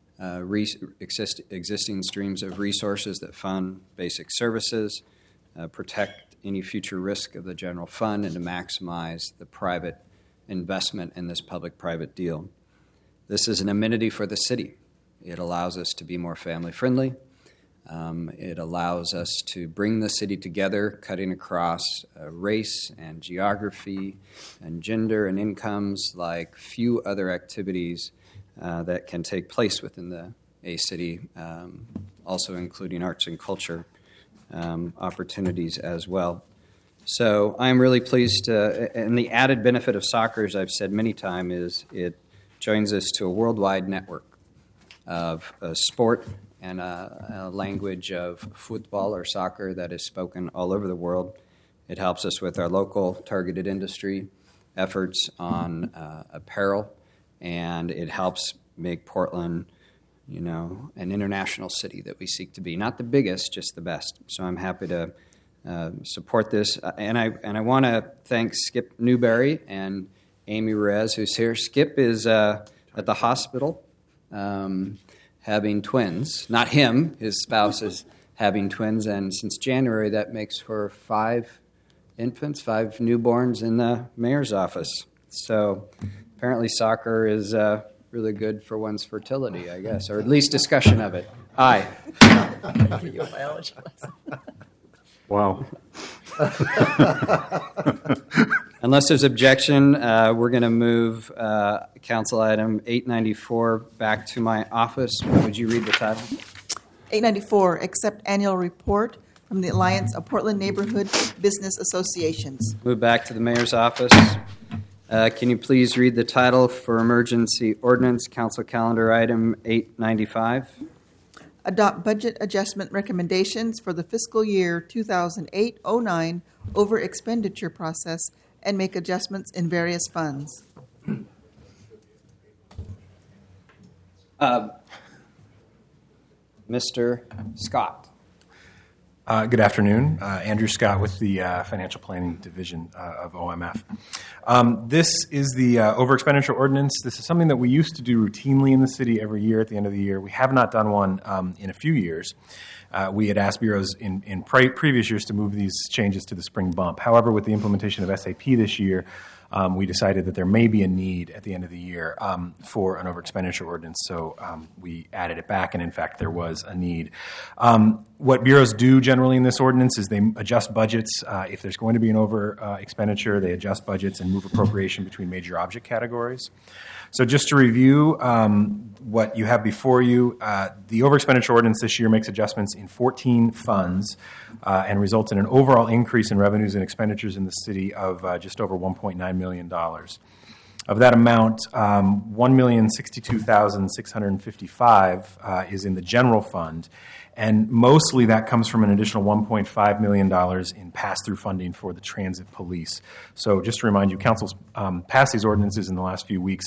streams of resources that fund basic services, protect any future risk of the general fund, and to maximize the private investment in this public-private deal. This is an amenity for the city. It allows us to be more family-friendly. It allows us to bring the city together, cutting across race and geography and gender and incomes like few other activities that can take place within a city, also including arts and culture opportunities as well. So I'm really pleased, and the added benefit of soccer, as I've said many times, is it joins us to a worldwide network of sport and a language of football or soccer that is spoken all over the world. It helps us with our local targeted industry efforts on apparel, and it helps make Portland, an international city that we seek to be. Not the biggest, just the best. So I'm happy to support this. And I want to thank Skip Newberry and Amy Reyes, who's here. Skip is at the hospital having twins. Not him, his spouse is having twins. And since January, that makes for 5 newborns in the mayor's office. So apparently soccer is really good for one's fertility, I guess, or at least discussion of it. Aye.
Your biology lesson.
Wow.
Unless there's objection, we're going to move council item 894 back to my office. Would you read the title?
894, accept annual report from the Alliance of Portland Neighborhood Business Associations.
Move back to the mayor's office. Can you please read the title for emergency ordinance, council calendar item 895?
Adopt budget adjustment recommendations for the fiscal year 2008-09 over expenditure process and make adjustments in various funds.
Mr. Scott.
Good afternoon. Andrew Scott with the Financial Planning Division of OMF. This is the over-expenditure ordinance. This is something that we used to do routinely in the city every year at the end of the year. We have not done one in a few years. We had asked bureaus in previous years to move these changes to the spring bump. However, with the implementation of SAP this year, we decided that there may be a need at the end of the year for an over-expenditure ordinance, so we added it back, and in fact, there was a need. What bureaus do generally in this ordinance is they adjust budgets. If there's going to be an over-expenditure, they adjust budgets and move appropriation between major object categories. So just to review what you have before you, the over-expenditure ordinance this year makes adjustments in 14 funds and results in an overall increase in revenues and expenditures in the city of just over $1.9 million. Of that amount, $1,062,655 is in the general fund, and mostly that comes from an additional $1.5 million in pass-through funding for the transit police. So just to remind you, council's passed these ordinances in the last few weeks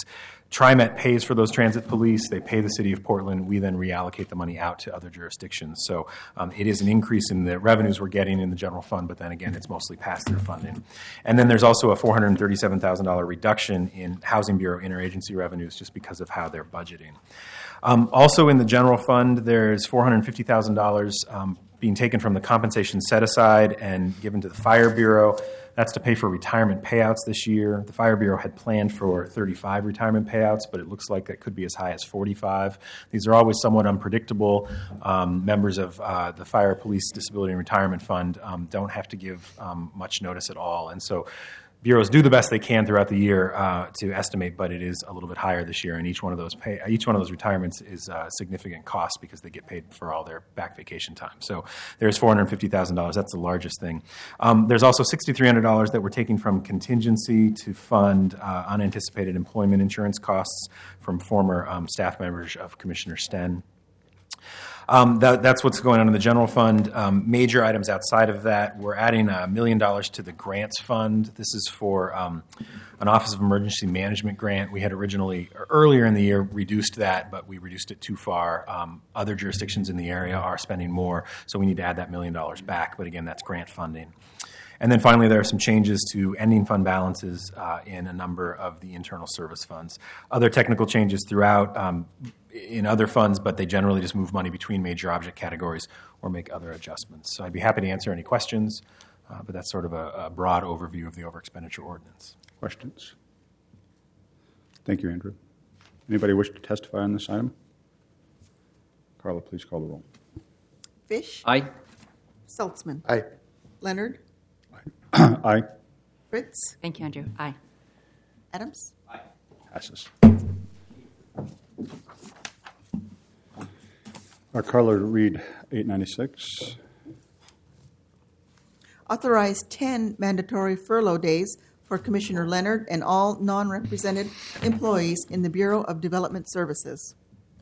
TriMet pays for those transit police. They pay the city of Portland. We then reallocate the money out to other jurisdictions. So it is an increase in the revenues we're getting in the general fund, but then again, it's mostly pass-through funding. And then there's also a $437,000 reduction in Housing Bureau interagency revenues just because of how they're budgeting. Also in the general fund, there's $450,000 being taken from the compensation set aside and given to the Fire Bureau. That's to pay for retirement payouts this year. The Fire Bureau had planned for 35 retirement payouts, but it looks like that could be as high as 45. These are always somewhat unpredictable. Members of the Fire, Police, Disability, and Retirement Fund don't have to give much notice at all. And so bureaus do the best they can throughout the year to estimate, but it is a little bit higher this year, and each one of those retirements is a significant cost because they get paid for all their back vacation time. So there's $450,000. That's the largest thing. There's also $6,300 that we're taking from contingency to fund unanticipated employment insurance costs from former staff members of Commissioner Sten. That's what's going on in the general fund. Major items outside of that, we're adding $1 million to the grants fund. This is for an Office of Emergency Management grant. We had originally, earlier in the year, reduced that, but we reduced it too far. Other jurisdictions in the area are spending more, so we need to add that $1 million back. But again, that's grant funding. And then finally, there are some changes to ending fund balances in a number of the internal service funds. Other technical changes throughout in other funds, but they generally just move money between major object categories or make other adjustments. So I'd be happy to answer any questions, but that's sort of a broad overview of the overexpenditure ordinance.
Questions? Thank you, Andrew. Anybody wish to testify on this item? Carla, please call the roll.
Fish?
Aye.
Saltzman?
Aye.
Leonard?
Aye.
Fritz?
Thank you, Andrew. Aye.
Adams?
Aye.
Passes. Carla, read 896.
Authorize 10 mandatory furlough days for Commissioner Leonard and all non-represented employees in the Bureau of Development Services.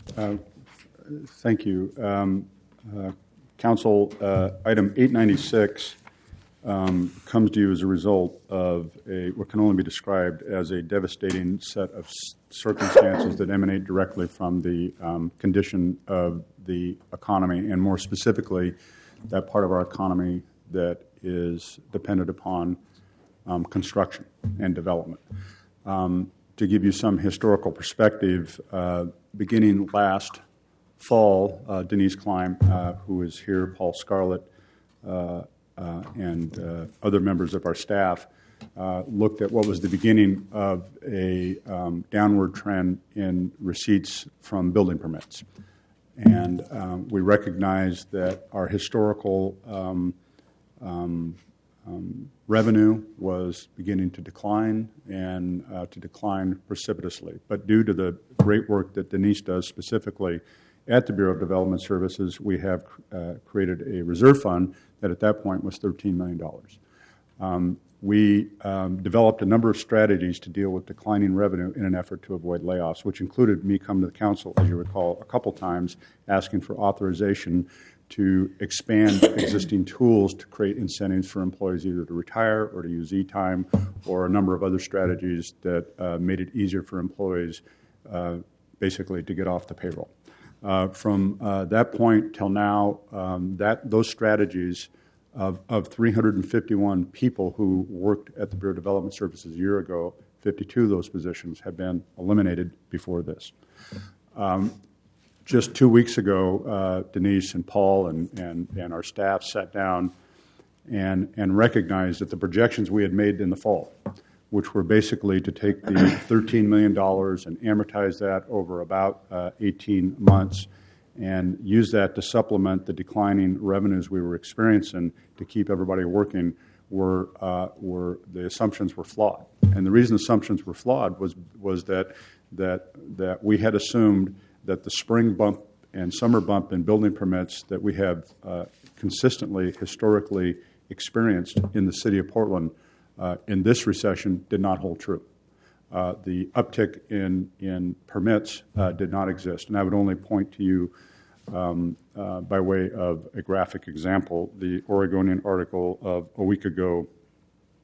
Thank you. Council, item 896 comes to you as a result of what can only be described as a devastating set of circumstances that emanate directly from the condition of the economy, and more specifically, that part of our economy that is dependent upon construction and development. To give you some historical perspective, beginning last fall, Denise Klein, who is here, Paul Scarlett, and other members of our staff looked at what was the beginning of a downward trend in receipts from building permits. And we recognized that our historical revenue was beginning to decline and to decline precipitously. But due to the great work that Denise does specifically at the Bureau of Development Services, we have created a reserve fund that at that point was $13 million. We developed a number of strategies to deal with declining revenue in an effort to avoid layoffs, which included me coming to the council, as you recall, a couple times asking for authorization to expand existing tools to create incentives for employees either to retire or to use e-time, or a number of other strategies that made it easier for employees basically to get off the payroll. From that point till now, those strategies of 351 people who worked at the Bureau of Development Services a year ago, 52 of those positions have been eliminated before this. Just 2 weeks ago, Denise and Paul and our staff sat down and recognized that the projections we had made in the fall, which were basically to take the $13 million and amortize that over about 18 months and use that to supplement the declining revenues we were experiencing to keep everybody working, were the assumptions were flawed. And the reason assumptions were flawed was that we had assumed that the spring bump and summer bump in building permits that we have consistently, historically experienced in the city of Portland in this recession did not hold true. The uptick in permits did not exist. And I would only point to you by way of a graphic example, the Oregonian article of a week ago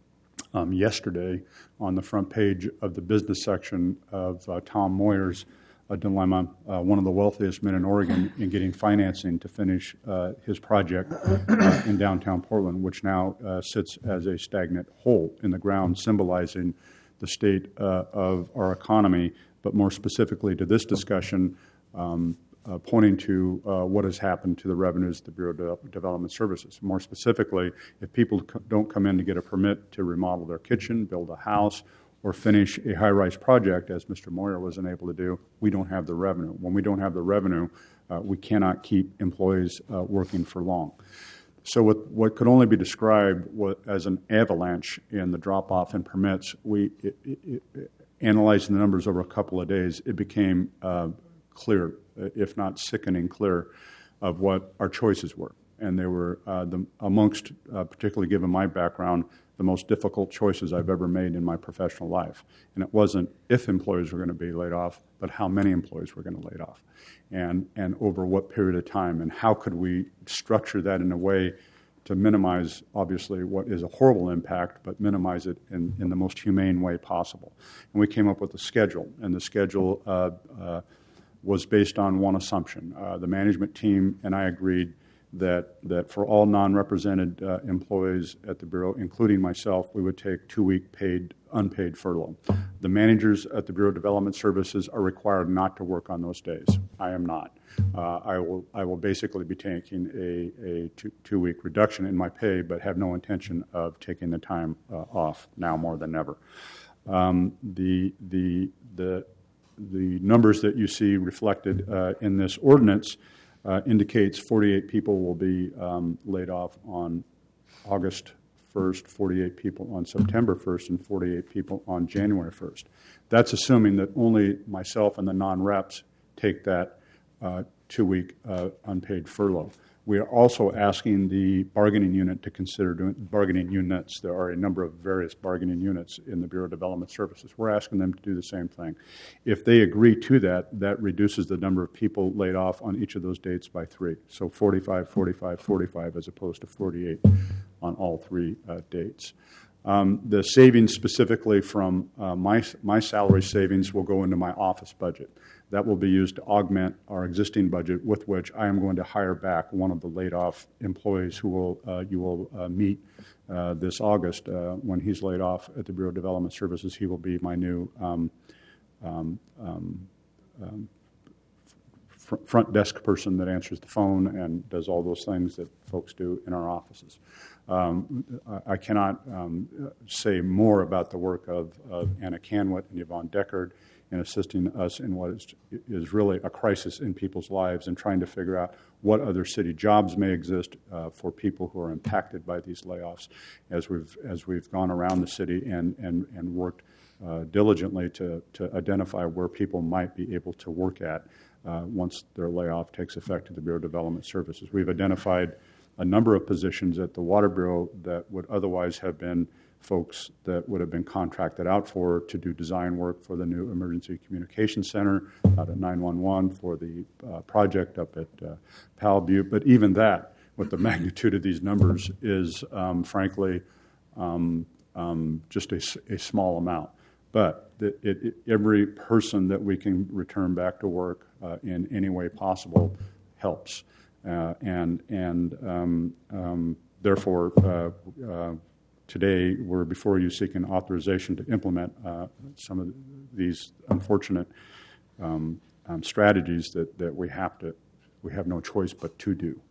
yesterday on the front page of the business section of Tom Moyer's dilemma, one of the wealthiest men in Oregon, in getting financing to finish his project in downtown Portland, which now sits as a stagnant hole in the ground, symbolizing the state of our economy, but more specifically to this discussion, pointing to what has happened to the revenues of the Bureau of Development Services. More specifically, if people don't come in to get a permit to remodel their kitchen, build a house, or finish a high-rise project, as Mr. Moyer was unable to do, we don't have the revenue. When we don't have the revenue, we cannot keep employees working for long. So what could only be described as an avalanche in the drop-off in permits, analyzing the numbers over a couple of days, it became clear, if not sickening clear, of what our choices were. And they were amongst, particularly given my background, the most difficult choices I've ever made in my professional life. And it wasn't if employees were going to be laid off, but how many employees were going to laid off, and over what period of time, and how could we structure that in a way to minimize, obviously, what is a horrible impact, but minimize it in the most humane way possible. And we came up with a schedule, and the schedule was based on one assumption. The management team and I agreed that for all non-represented employees at the Bureau, including myself, we would take 2-week unpaid furlough. The managers at the Bureau of Development Services are required not to work on those days. I am not. I will basically be taking a 2-week reduction in my pay, but have no intention of taking the time off now more than ever. The numbers that you see reflected in this ordinance indicates 48 people will be laid off on August 1st, 48 people on September 1st, and 48 people on January 1st. That's assuming that only myself and the non-reps take that 2-week unpaid furlough. We are also asking the bargaining unit to consider doing bargaining units. There are a number of various bargaining units in the Bureau of Development Services. We're asking them to do the same thing. If they agree to that, that reduces the number of people laid off on each of those dates by 3. So 45, 45, 45, as opposed to 48 on all 3 dates. The savings specifically from my salary savings will go into my office budget. That will be used to augment our existing budget, with which I am going to hire back one of the laid-off employees who you will meet this August. When he's laid off at the Bureau of Development Services, he will be my new front desk person that answers the phone and does all those things that folks do in our offices. I cannot say more about the work of Anna Canwit and Yvonne Deckard in assisting us in what is really a crisis in people's lives, and trying to figure out what other city jobs may exist for people who are impacted by these layoffs, as we've gone around the city and worked diligently to identify where people might be able to work at once their layoff takes effect at the Bureau of Development Services. We've identified a number of positions at the Water Bureau that would otherwise have been folks that would have been contracted out to do design work for the new Emergency Communication Center out at 911, for the project up at Powell Butte. But even that, with the magnitude of these numbers, is frankly just a small amount. But every person that we can return back to work in any way possible helps. Therefore, today, we're before you seeking authorization to implement some of these unfortunate strategies that we have no choice but to do.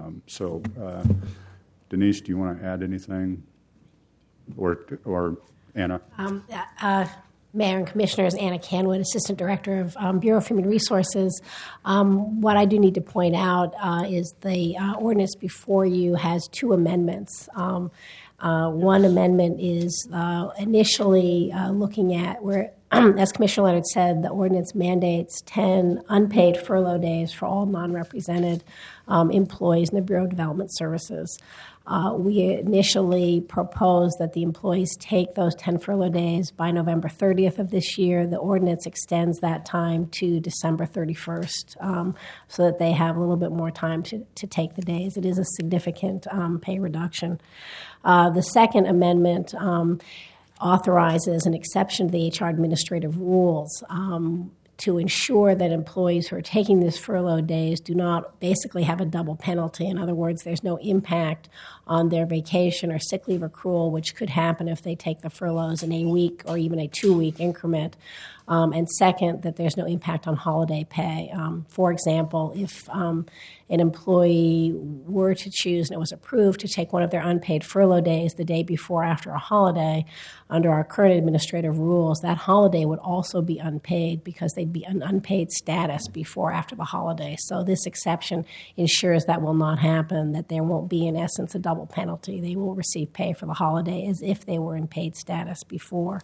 Denise, do you want to add anything, or Anna?
Mayor and Commissioners, Anna Canwit, Assistant Director of Bureau of Human Resources. What I do need to point out is the ordinance before you has 2 amendments. One amendment is initially looking at where, as Commissioner Leonard said, the ordinance mandates 10 unpaid furlough days for all non-represented employees in the Bureau of Development Services. We initially proposed that the employees take those 10 furlough days by November 30th of this year. The ordinance extends that time to December 31st so that they have a little bit more time to take the days. It is a significant pay reduction. The second amendment authorizes an exception to the HR administrative rules to ensure that employees who are taking these furlough days do not basically have a double penalty. In other words, there's no impact on their vacation or sick leave accrual, which could happen if they take the furloughs in a week or even a 2-week increment. And second, that there's no impact on holiday pay. For example, if an employee were to choose, and it was approved, to take one of their unpaid furlough days the day before or after a holiday, under our current administrative rules, that holiday would also be unpaid because they'd be an unpaid status before or after the holiday. So this exception ensures that will not happen, that there won't be, in essence, a double penalty. They will receive pay for the holiday as if they were in paid status before.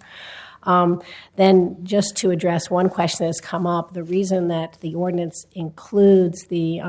Then just to address one question that has come up, the reason that the ordinance includes the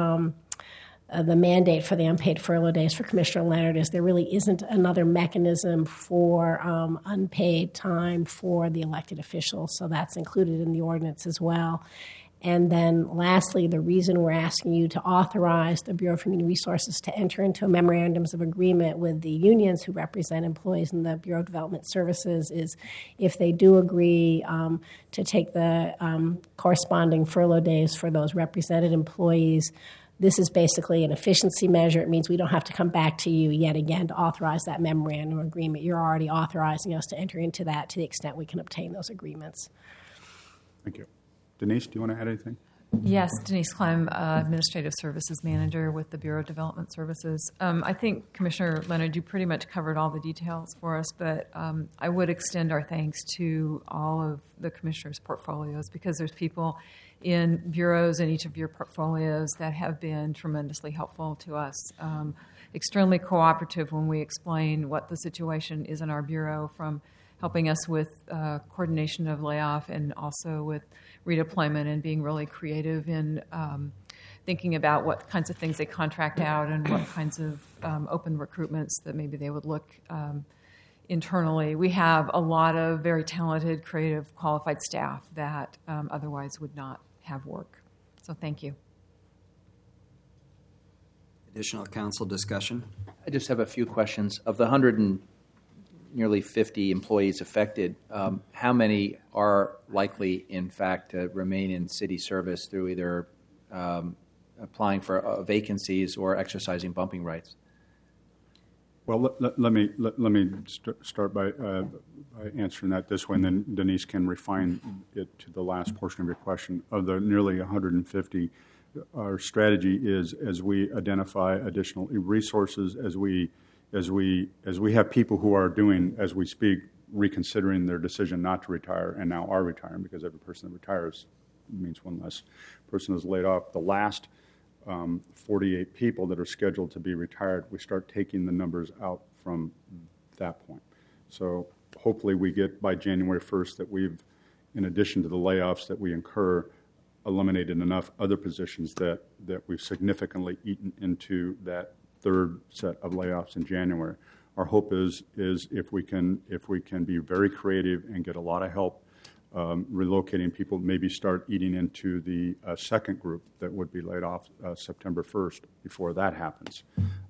mandate for the unpaid furlough days for Commissioner Leonard is there really isn't another mechanism for unpaid time for the elected officials, so that's included in the ordinance as well. And then lastly, the reason we're asking you to authorize the Bureau of Human Resources to enter into memorandums of agreement with the unions who represent employees in the Bureau of Development Services is if they do agree to take the corresponding furlough days for those represented employees. This is basically an efficiency measure. It means we don't have to come back to you yet again to authorize that memorandum of agreement. You're already authorizing us to enter into that to the extent we can obtain those agreements.
Thank you. Denise, do you want to add anything?
Yes, Denise Clem, Administrative Services Manager with the Bureau of Development Services. I think, Commissioner Leonard, you pretty much covered all the details for us, but I would extend our thanks to all of the commissioners' portfolios because there's people in bureaus in each of your portfolios that have been tremendously helpful to us, extremely cooperative when we explain what the situation is in our bureau, from helping us with coordination of layoff and also with redeployment and being really creative in thinking about what kinds of things they contract out and what kinds of open recruitments that maybe they would look internally. We have a lot of very talented, creative, qualified staff that otherwise would not have work. So thank you.
Additional council discussion?
I just have a few questions. Of the nearly 50 employees affected, how many are likely, in fact, to remain in city service through either applying for vacancies or exercising bumping rights?
Well, let me start by answering that this way, and then Denise can refine it to the last portion of your question. Of the nearly 150, our strategy is, as we identify additional resources, as we have people who are doing, as we speak, reconsidering their decision not to retire and now are retiring, because every person that retires means one less person is laid off. The last 48 people that are scheduled to be retired, we start taking the numbers out from that point. So hopefully we get by January 1st that we've, in addition to the layoffs that we incur, eliminated enough other positions that we've significantly eaten into that third set of layoffs in January. Our hope is if we can be very creative and get a lot of help relocating people, maybe start eating into the second group that would be laid off September 1st before that happens.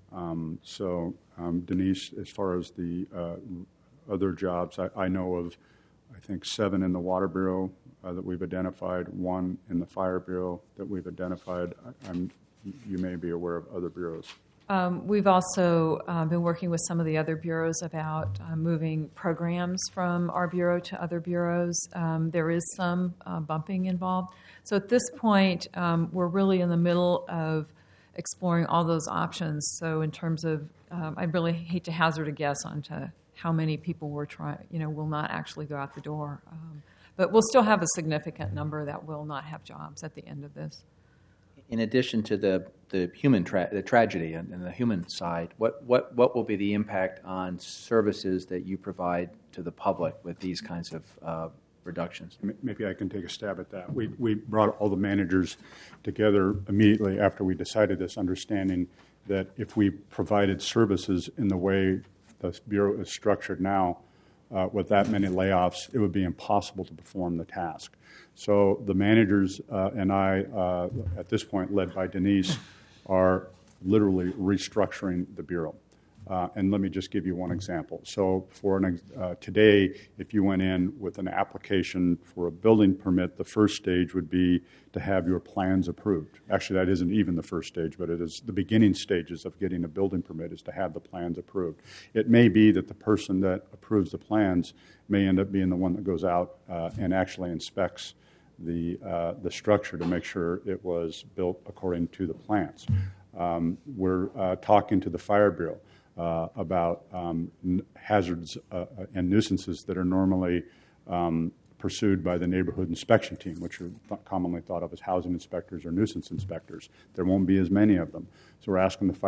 Denise, as far as the other jobs, I know of, I think, 7 in the Water Bureau that we've identified, 1 in the Fire Bureau that we've identified. You may be aware of other bureaus.
We've also been working with some of the other bureaus about moving programs from our bureau to other bureaus. There is some bumping involved. So at this point, we're really in the middle of exploring all those options. So in terms of, I'd really hate to hazard a guess onto how many people will not actually go out the door. But we'll still have a significant number that will not have jobs at the end of this.
In addition to the human the tragedy and the human side, what will be the impact on services that you provide to the public with these kinds of reductions?
Maybe I can take a stab at that. We brought all the managers together immediately after we decided this, understanding that if we provided services in the way the Bureau is structured now, with that many layoffs, it would be impossible to perform the task. So the managers and I, at this point led by Denise, are literally restructuring the Bureau. And let me just give you one example. So today, if you went in with an application for a building permit, the first stage would be to have your plans approved. Actually, that isn't even the first stage, but it is the beginning stages of getting a building permit is to have the plans approved. It may be that the person that approves the plans may end up being the one that goes out and actually inspects the structure to make sure it was built according to the plans. We're talking to the Fire Bureau about hazards and nuisances that are normally pursued by the neighborhood inspection team, which are commonly thought of as housing inspectors or nuisance inspectors. There won't be as many of them. So we're asking the fire